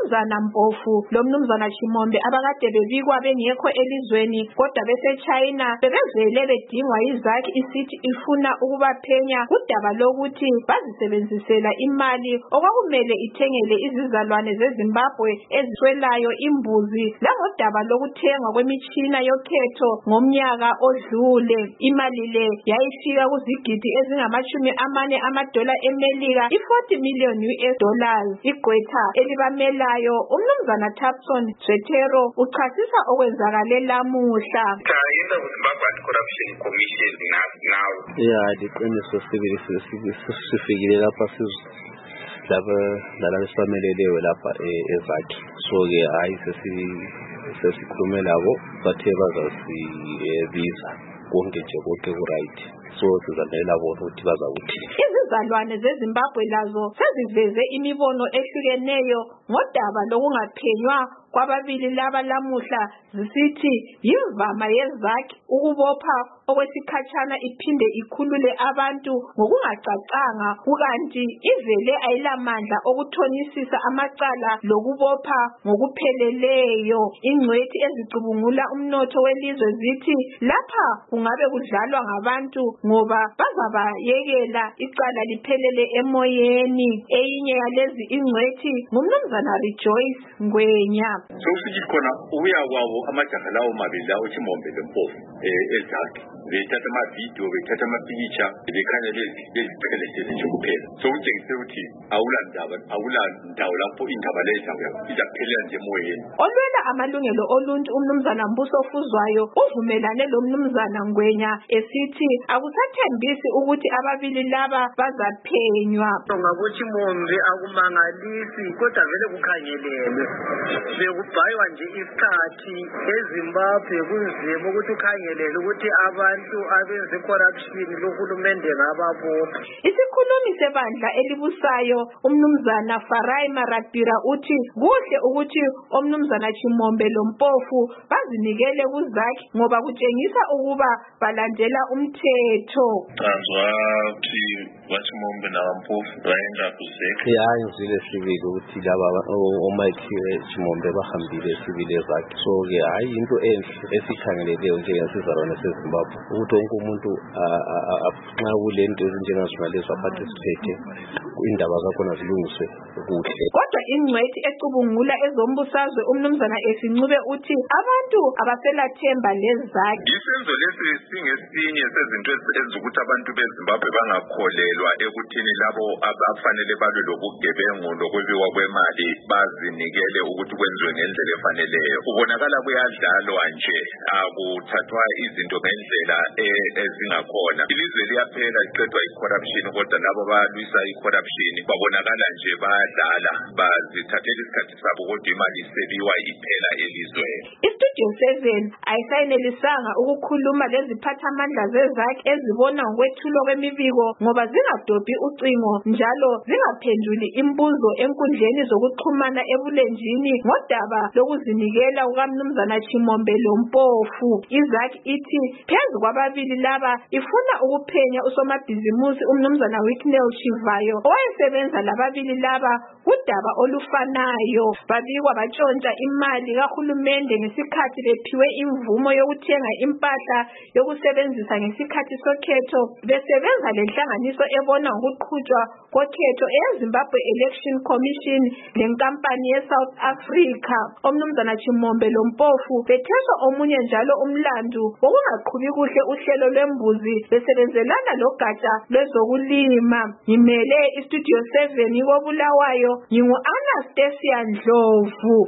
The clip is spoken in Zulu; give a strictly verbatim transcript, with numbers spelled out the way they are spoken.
umnumzana Mpofu lo mnumzana Chimombe abakade bebikwa bengekho elizweni kodwa bese China bebevele bedingwa yizakhi isithi ifuna ukubaphenya kudaba lokuthi bazisebenzisela imali okwakumele ithengele izizalwane zeZimbabwe eziswelayo imbuzi langodaba lokuthengwa kwemitshina yokhetho ngomnyaka odlule. Imali le yayifika kuzigidi ezingamashumi amane amadola eMelika i-forty million U S dollars. Igqwetha elibamelayo umnumzana Thapson Zwetero uchasisa okwenzakale lamuhla. Corruption Commission now. Yeah, diqiniso sifikile lapha lapha lala sisamelelewe lapha eZaki. So ke hayi sesi sesikhulume labo bathe bazasibiza konke nje konke ku-right. So sizandela bona ukuthi bazakuthi izizalwane zeZimbabwe lazo seziveze imibono ehlukeneyo ngodaba lokungaphenywa kwababili laba lamuhla zisithi yimvama yezakhi ukubopha okwesikhatshana iphinde ikhulule abantu ngokungacacanga kukanti ivele ayilamandla okuthonisisa amacala lokubopha ngokupheleleyo. Ingcwethi ezicubungula umnotho welizwe zithi lapha kungabe kudlalwa ngabantu ngoba bazabayekela icala liphelele emoyeni. Eyinye yalezi ingcwethi ngumnumzana Rejoice Ngwenya. So sithi khona uya kwabo amajaha lawo mabili lawo Chimombe leMpofu eZaki bethatha ama video bethatha ama picture bekhanya lezi eziphelele nje kuphela. So utshengise ukuthi awulandaba awulandawo lapho indaba leza izaphelela nje emoyeni. Olwela amalungelo oluntu umnumzana Mbuso Fuzwayo uvumelane lo mnumzana Ngwenya esithi akusathembisi ukuthi ababili laba bazaphenywa. Ngabochimombe akumangalisi kodwa vele kukhangelelwe bekubhaywa nje isikhathi eZimbabwe kunzima ukuthi ukhangelele ukuthi abantu abenze corruption lohulumende ngababopha. Isikhulumi sebandla elibusayo umnumzana Farai Marapira uthi kuhle ukuthi omnumzana Chimombe loMpofu bazinikele kuZaki ngoba kutshengisa ukuba balandela umthetho. Azwathi waChimombe naMpofu bayenza kuzeke yayi ngizile sibili ukuthi laba omayithiwe Chimombe bahambile sibili eZaki. So ke hayi into enhle esikhangeleleyo njengesizalwane seZimbabwe ukuthi wonke umuntu nxa kulento ezinjengazimalezo aparticipate indaba zakhona zilungiswe kuhle. Kodwa ingcwethi ecubungula ezombusazwe umnumzana Esincube uthi abantu abaselathemba leZaki. Isenzo lesi singesinye sezinto ezizukuthi abantu beZimbabwe bangakholelwa ekuthini labo abafanele balwe lobugebengu lokwebiwa kwemali bazinikele ukuthi kwenziwe ngendlela efaneleyo. Kubonakala kuyadlalwa nje akuthathwa izinto ngendlela ezingakhona. Ilizwe liyaphela liqedwa i-corruption kodwa labo balwisa i-corruption babonakala nje bayadlala bazithathela isikhathi sabo kodwa imali isebiwa iphela elizweni. Istudio seven ayisayenelisanga ukukhuluma leziphathamandla zeZaki ezibona ngokwethulo kwemibiko ngoba zingadobhi ucingo njalo zingaphenduli imbuzo enkundleni zokuxhumana ebulenjini ngodaba lokuzinikela kukamnumzana Chimombe loMpofu. iZaki ithi phezu kwababili laba ifuna ukuphenya usomabhizimusi umnumzana Wicknell Chivayo owayesebenza lababili laba kudaba olufanayo. Babikwa batshontsha imali kahulumende ngesikhathi bephiwe imvumo yokuthenga impahla yokusebenzisa ngesikhathi sokhetho besebenza lenhlanganiso ebona ngokuqhutshwa kokhetho eZimbabwe Election Commission lenkampani yeSouth Africa. Omnumzana Chimombe loMpofu betheswa omunye njalo umlandu wokungaqhubi kuhle uhlelo lwembuzi besebenzelana logatsha lwezokulima. Ngimele iStudio seven kobulawayo ngingu Anastasia Ndlovu.